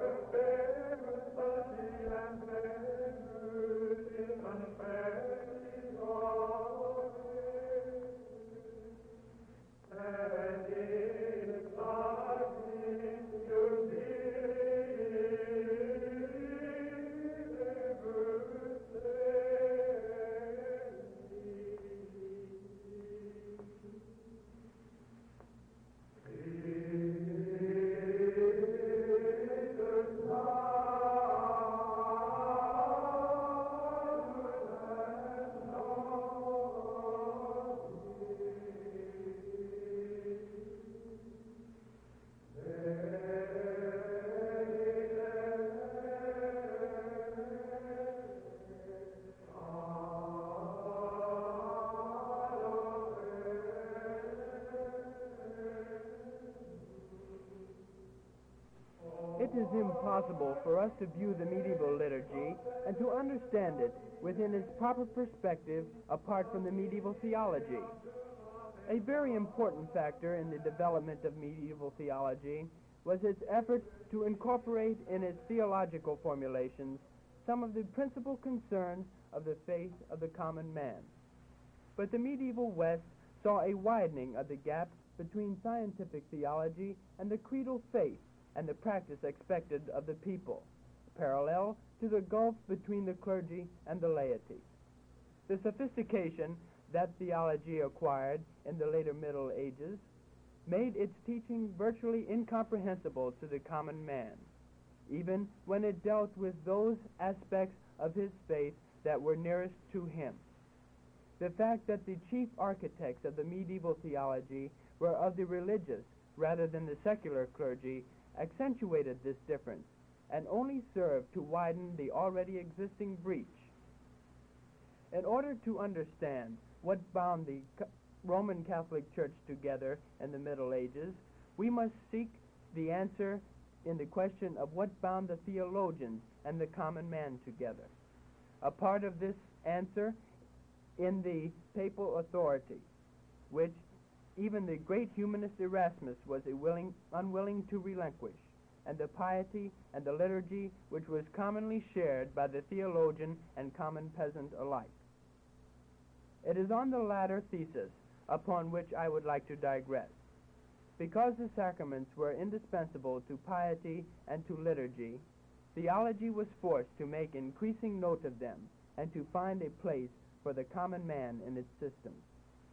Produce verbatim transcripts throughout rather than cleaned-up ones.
It is impossible for us to view the medieval liturgy and to understand it within its proper perspective apart from the medieval theology. A very important factor in the development of medieval theology was its effort to incorporate in its theological formulations some of the principal concerns of the faith of the common man. But the medieval West saw a widening of the gap between scientific theology and the creedal faith and the practice expected of the people, parallel to the gulf between the clergy and the laity. The sophistication that theology acquired in the later Middle Ages made its teaching virtually incomprehensible to the common man, even when it dealt with those aspects of his faith that were nearest to him. The fact that the chief architects of the medieval theology were of the religious rather than the secular clergy accentuated this difference and only served to widen the already existing breach. In order to understand what bound the Roman Catholic Church together in the Middle Ages, we must seek the answer in the question of what bound the theologians and the common man together. A part of this answer in the papal authority, which even the great humanist Erasmus was a willing, unwilling to relinquish, and the piety and the liturgy which was commonly shared by the theologian and common peasant alike. It is on the latter thesis upon which I would like to digress. Because the sacraments were indispensable to piety and to liturgy, theology was forced to make increasing note of them and to find a place for the common man in its system.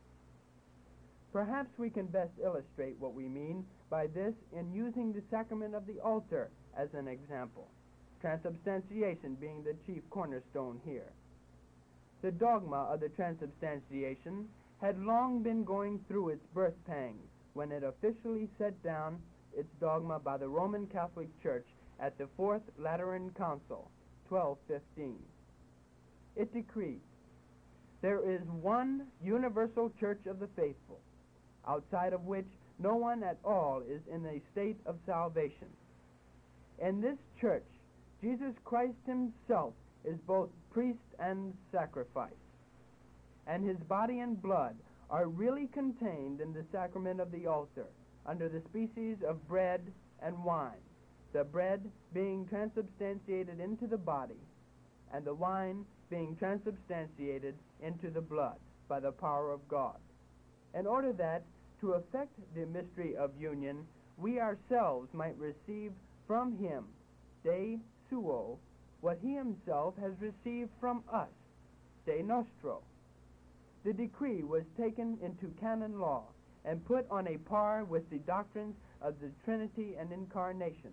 Perhaps we can best illustrate what we mean by this in using the sacrament of the altar as an example, transubstantiation being the chief cornerstone here. The dogma of the transubstantiation had long been going through its birth pangs when it officially set down its dogma by the Roman Catholic Church at the Fourth Lateran Council, twelve fifteen. It decreed, "There is one universal church of the faithful, outside of which no one at all is in a state of salvation. In this church, Jesus Christ himself is both priest and sacrifice, and his body and blood are really contained in the sacrament of the altar under the species of bread and wine, the bread being transubstantiated into the body, and the wine being transubstantiated into the blood by the power of God, in order that, to effect the mystery of union, we ourselves might receive from him, de suo, what he himself has received from us, de nostro." The decree was taken into canon law and put on a par with the doctrines of the Trinity and Incarnation.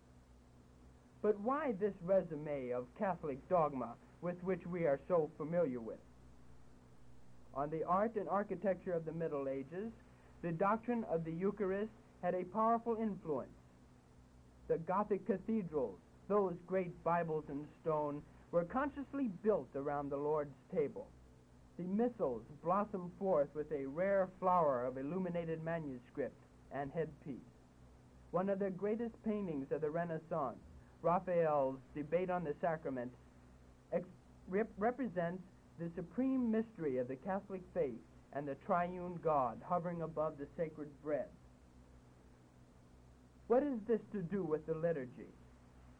But why this resume of Catholic dogma with which we are so familiar with? On the art and architecture of the Middle Ages, the doctrine of the Eucharist had a powerful influence. The Gothic cathedrals, those great Bibles in stone, were consciously built around the Lord's table. The missals blossomed forth with a rare flower of illuminated manuscript and headpiece. One of the greatest paintings of the Renaissance, Raphael's Debate on the Sacrament, ex- rep- represents the supreme mystery of the Catholic faith and the triune God hovering above the sacred bread. What is this to do with the liturgy?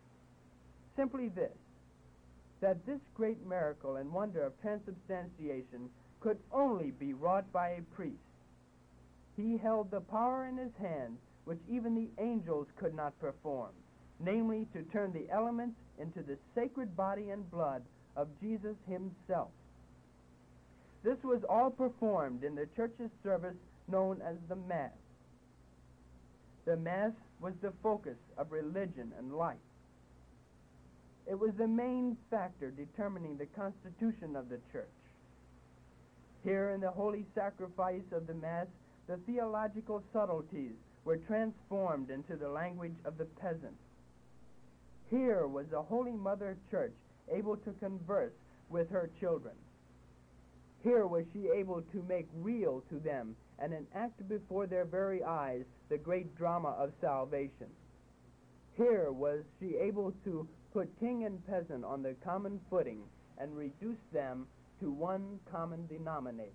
simply this, that this great miracle and wonder of transubstantiation could only be wrought by a priest. He held the power in his hand which even the angels could not perform, namely to turn the elements into the sacred body and blood of Jesus himself. This was all performed in the church's service known as the Mass. The Mass was the focus of religion and life. It was the main factor determining the constitution of the church. Here in the holy sacrifice of the Mass, the theological subtleties were transformed into the language of the peasant. Here was the Holy Mother Church able to converse with her children. Here was she able to make real to them and enact before their very eyes the great drama of salvation. Here was she able to put king and peasant on the common footing and reduce them to one common denominator.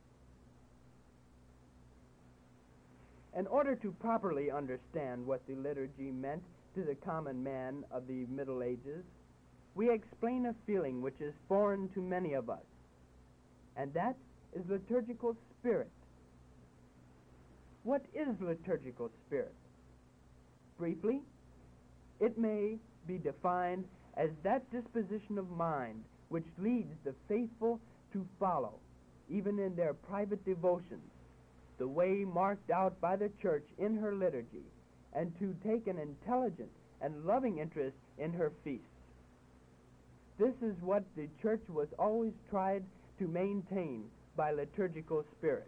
In order to properly understand what the liturgy meant to the common man of the Middle Ages, we explain a feeling which is foreign to many of us, and that is liturgical spirit. What is liturgical spirit? Briefly, it may be defined as that disposition of mind which leads the faithful to follow, even in their private devotions, the way marked out by the Church in her liturgy, and to take an intelligent and loving interest in her feasts. This is what the Church was always tried to maintain by liturgical spirit.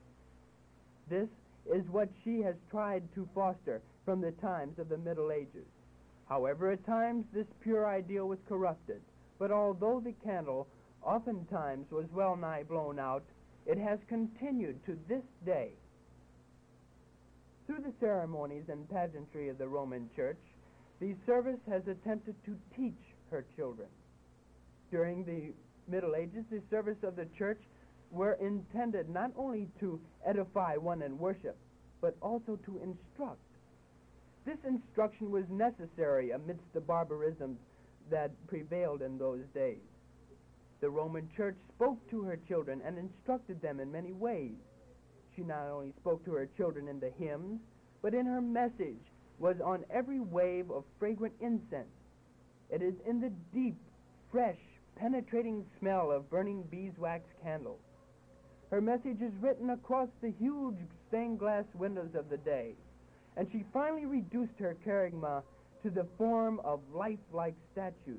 This is what she has tried to foster from the times of the Middle Ages. However, at times this pure ideal was corrupted, but although the candle oftentimes was well nigh blown out, it has continued to this day. Through the ceremonies and pageantry of the Roman Church, the service has attempted to teach her children. During the Middle Ages, the service of the Church were intended not only to edify one in worship, but also to instruct. This instruction was necessary amidst the barbarisms that prevailed in those days. The Roman Church spoke to her children and instructed them in many ways. She not only spoke to her children in the hymns, but in her message was on every wave of fragrant incense. It is in the deep, fresh, penetrating smell of burning beeswax candles. Her message is written across the huge stained glass windows of the day, and she finally reduced her kerygma to the form of lifelike statues.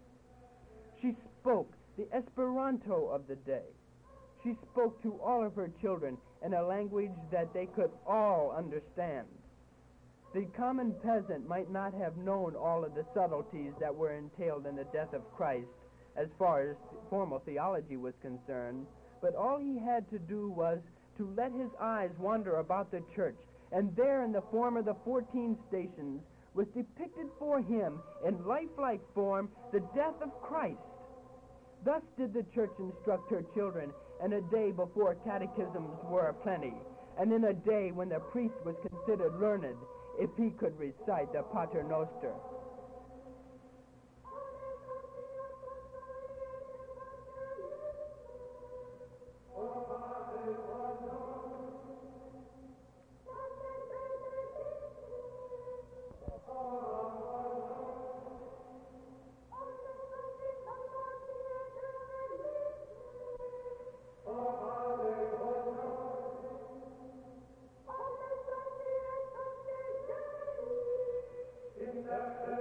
She spoke the Esperanto of the day. She spoke to all of her children in a language that they could all understand. The common peasant might not have known all of the subtleties that were entailed in the death of Christ as far as formal theology was concerned, but all he had to do was to let his eyes wander about the church, and there in the form of the fourteen stations was depicted for him in lifelike form the death of Christ. Thus did the church instruct her children in a day before catechisms were aplenty, and in a day when the priest was considered learned if he could recite the Pater Noster. Thank you.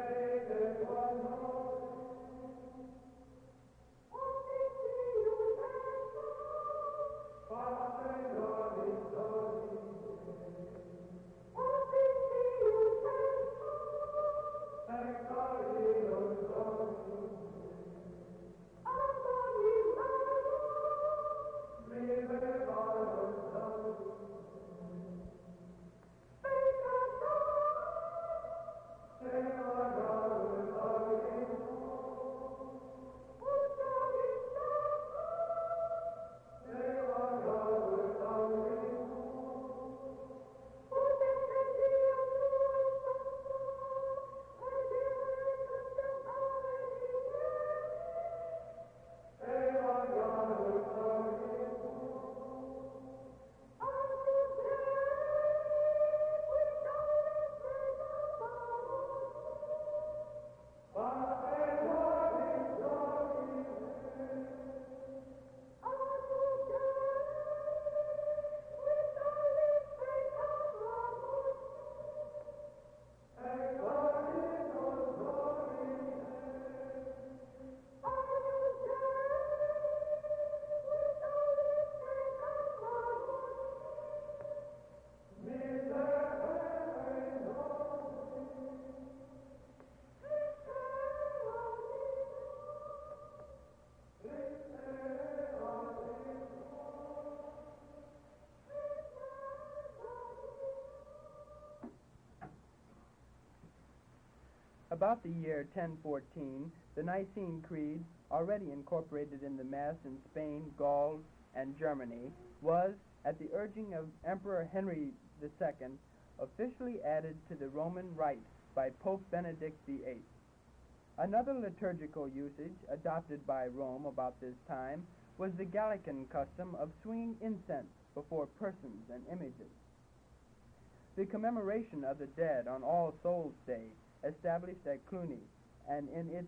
About the year ten fourteen, the Nicene Creed, already incorporated in the Mass in Spain, Gaul, and Germany, was, at the urging of Emperor Henry the Second, officially added to the Roman Rite by Pope Benedict the Eighth. Another liturgical usage adopted by Rome about this time was the Gallican custom of swinging incense before persons and images. The commemoration of the dead on All Souls' Day, established at Cluny and in its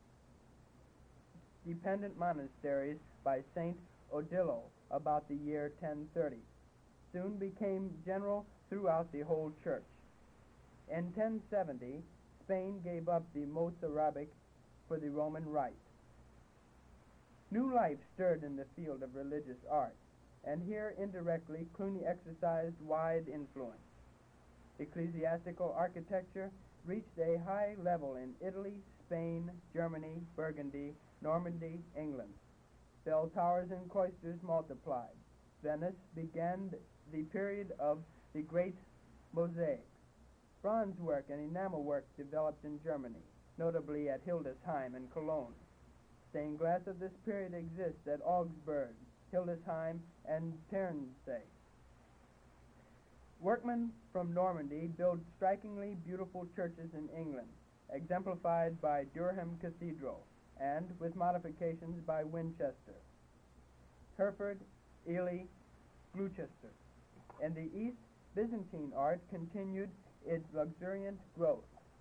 dependent monasteries by Saint Odilo about the year ten thirty, soon became general throughout the whole church. In ten seventy, Spain gave up the Mozarabic for the Roman Rite. New life stirred in the field of religious art, and here indirectly Cluny exercised wide influence. Ecclesiastical architecture reached a high level in Italy, Spain, Germany, Burgundy, Normandy, England. Bell towers and cloisters multiplied. Venice began the period of the great mosaics. Bronze work and enamel work developed in Germany, notably at Hildesheim and Cologne. Stained glass of this period exists at Augsburg, Hildesheim, and Tegernsee. Workmen from Normandy built strikingly beautiful churches in England, exemplified by Durham Cathedral, and, with modifications, by Winchester, Hereford, Ely, Gloucester. In the East, Byzantine art continued its luxuriant growth.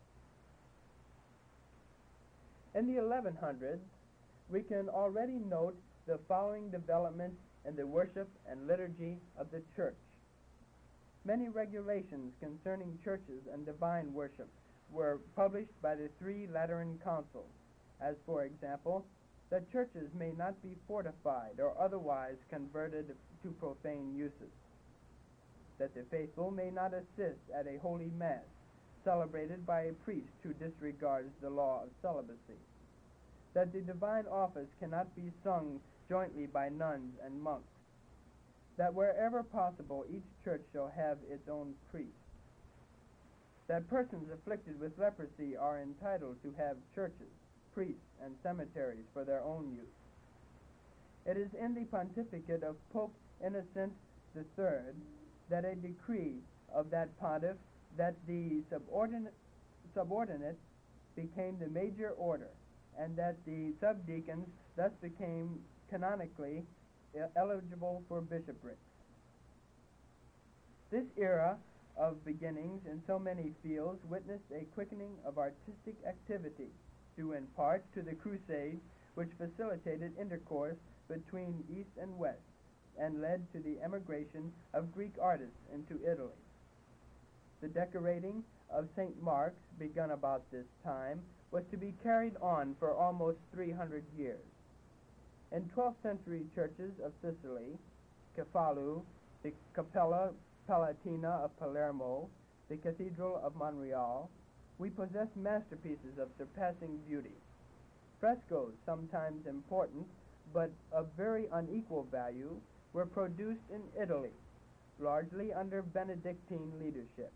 In the eleven hundreds, we can already note the following developments in the worship and liturgy of the church. Many regulations concerning churches and divine worship were published by the three Lateran councils, as, for example, that churches may not be fortified or otherwise converted to profane uses, that the faithful may not assist at a holy mass celebrated by a priest who disregards the law of celibacy, that the divine office cannot be sung jointly by nuns and monks, that wherever possible each church shall have its own priest, that persons afflicted with leprosy are entitled to have churches, priests, and cemeteries for their own use. It is in the pontificate of Pope Innocent the Third that a decree of that pontiff that the subordinate, subordinate became the major order, and that the subdeacons thus became canonically eligible for bishoprics. This era of beginnings in so many fields witnessed a quickening of artistic activity, due in part to the Crusades, which facilitated intercourse between East and West, and led to the emigration of Greek artists into Italy. The decorating of Saint Mark's, begun about this time, was to be carried on for almost three hundred years. In twelfth century churches of Sicily, Cefalu, the Cappella Palatina of Palermo, the Cathedral of Monreal, we possess masterpieces of surpassing beauty. Frescoes, sometimes important, but of very unequal value, were produced in Italy, largely under Benedictine leadership.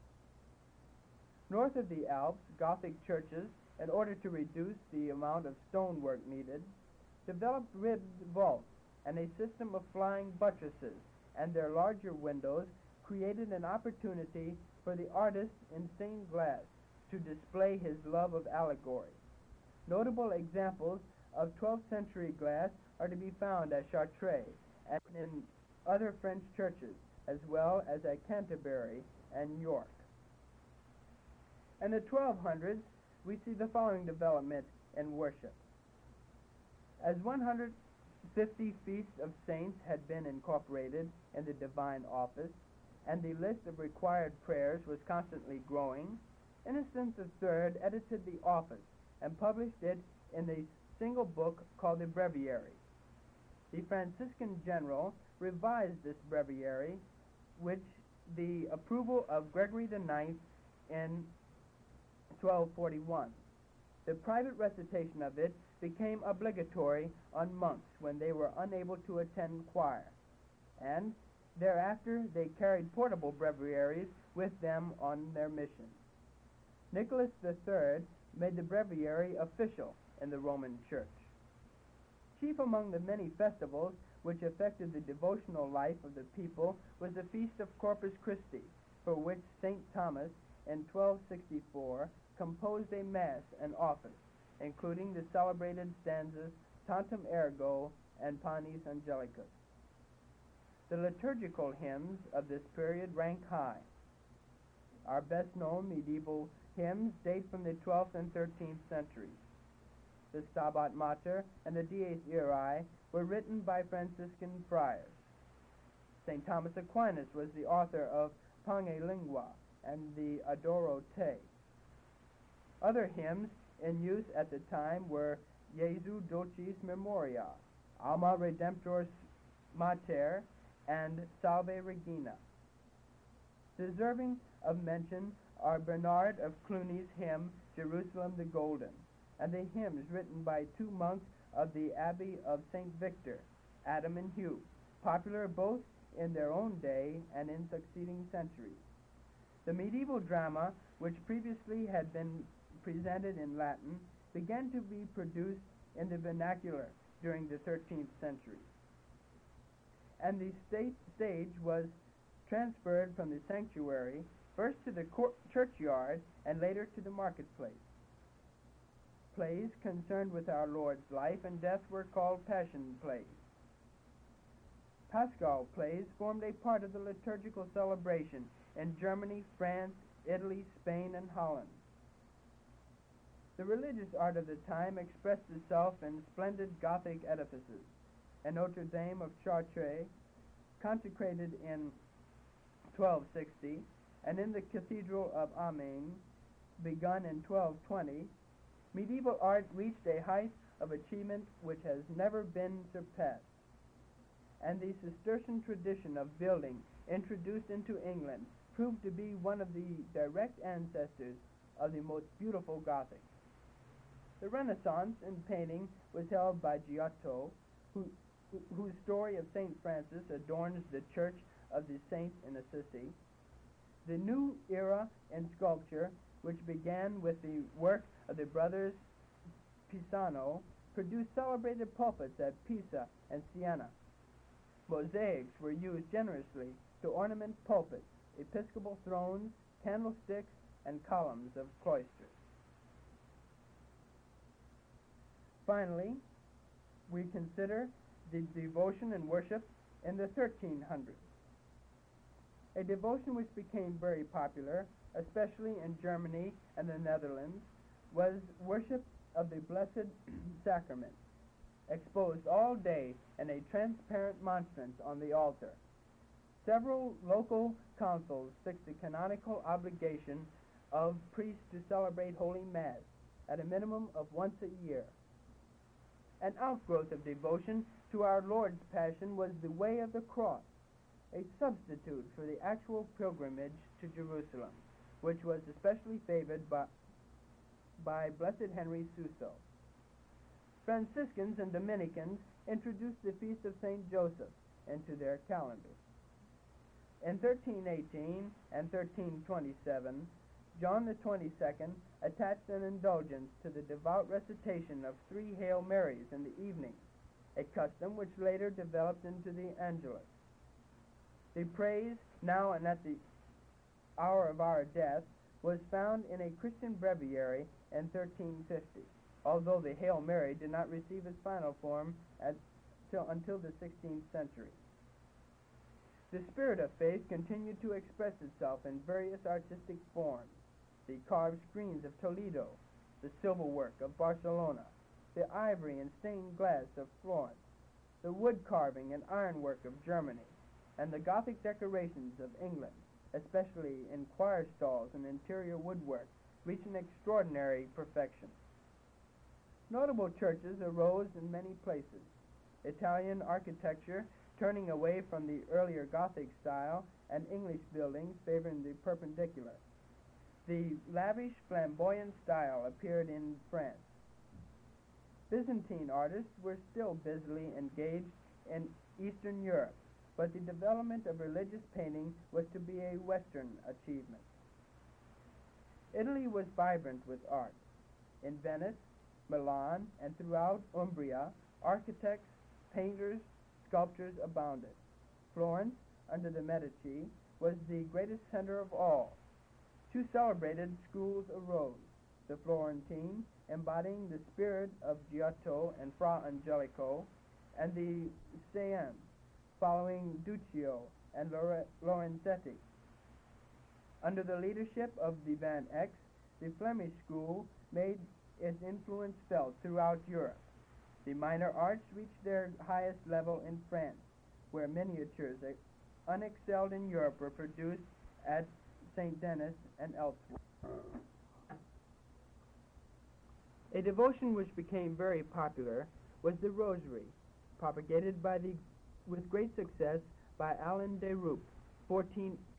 North of the Alps, Gothic churches, in order to reduce the amount of stonework needed, developed ribbed vaults and a system of flying buttresses, and their larger windows created an opportunity for the artist in stained glass to display his love of allegory. Notable examples of twelfth century glass are to be found at Chartres and in other French churches, as well as at Canterbury and York. In the twelve hundreds, we see the following development in worship. As one hundred fifty feasts of saints had been incorporated in the divine office, and the list of required prayers was constantly growing, Innocent the Third edited the office and published it in a single book called the Breviary. The Franciscan general revised this breviary, which the approval of Gregory the Ninth in twelve forty-one. The private recitation of it became obligatory on monks when they were unable to attend choir, and thereafter they carried portable breviaries with them on their mission. Nicholas the Third made the breviary official in the Roman Church. Chief among the many festivals which affected the devotional life of the people was the Feast of Corpus Christi, for which Saint Thomas in twelve sixty-four composed a Mass and office, including the celebrated stanzas Tantum Ergo and Panis Angelicus. The liturgical hymns of this period rank high. Our best-known medieval hymns date from the twelfth and thirteenth centuries. The Stabat Mater and the Dies Irae were written by Franciscan friars. Saint Thomas Aquinas was the author of Pange Lingua and the Adoro Te. Other hymns in use at the time were Jesu Dulcis Memoria, Alma Redemptor Mater, and Salve Regina. Deserving of mention are Bernard of Cluny's hymn, Jerusalem the Golden, and the hymns written by two monks of the Abbey of Saint Victor, Adam and Hugh, popular both in their own day and in succeeding centuries. The medieval drama, which previously had been presented in Latin, began to be produced in the vernacular during the thirteenth century. And the state stage was transferred from the sanctuary first to the court churchyard and later to the marketplace. Plays concerned with our Lord's life and death were called Passion plays. Paschal plays formed a part of the liturgical celebration in Germany, France, Italy, Spain, and Holland. The religious art of the time expressed itself in splendid Gothic edifices. In Notre Dame of Chartres, consecrated in twelve sixty, and in the Cathedral of Amiens, begun in twelve twenty, medieval art reached a height of achievement which has never been surpassed. And the Cistercian tradition of building introduced into England proved to be one of the direct ancestors of the most beautiful Gothic. The Renaissance in painting was held by Giotto, who, whose story of Saint Francis adorns the Church of the Saints in Assisi. The new era in sculpture, which began with the work of the brothers Pisano, produced celebrated pulpits at Pisa and Siena. Mosaics were used generously to ornament pulpits, episcopal thrones, candlesticks, and columns of cloisters. Finally, we consider the devotion and worship in the thirteen hundreds. A devotion which became very popular, especially in Germany and the Netherlands, was worship of the Blessed Sacrament, exposed all day in a transparent monstrance on the altar. Several local councils fixed the canonical obligation of priests to celebrate Holy Mass at a minimum of once a year. An outgrowth of devotion to our Lord's Passion was the Way of the Cross, a substitute for the actual pilgrimage to Jerusalem, which was especially favored by, by Blessed Henry Suso. Franciscans and Dominicans introduced the Feast of Saint Joseph into their calendars. In thirteen eighteen and thirteen twenty-seven, John the twenty-second attached an indulgence to the devout recitation of three Hail Marys in the evening, a custom which later developed into the Angelus. The praise, now and at the hour of our death, was found in a Christian breviary in thirteen fifty, although the Hail Mary did not receive its final form at, till, until the sixteenth century. The spirit of faith continued to express itself in various artistic forms: the carved screens of Toledo, the silver work of Barcelona, the ivory and stained glass of Florence, the wood carving and ironwork of Germany, and the Gothic decorations of England, especially in choir stalls and interior woodwork, reached an extraordinary perfection. Notable churches arose in many places. Italian architecture, turning away from the earlier Gothic style, and English buildings favoring the perpendicular. The lavish, flamboyant style appeared in France. Byzantine artists were still busily engaged in Eastern Europe, but the development of religious painting was to be a Western achievement. Italy was vibrant with art. In Venice, Milan, and throughout Umbria, architects, painters, sculptors abounded. Florence, under the Medici, was the greatest center of all. Two celebrated schools arose, the Florentine, embodying the spirit of Giotto and Fra Angelico, and the Siena, following Duccio and Lore- Lorenzetti. Under the leadership of the Van Eycks, the Flemish school made its influence felt throughout Europe. The minor arts reached their highest level in France, where miniatures unexcelled in Europe were produced at Saint Denis and elsewhere. A devotion which became very popular was the Rosary, propagated by the, with great success by Alain de Roupe, fourteen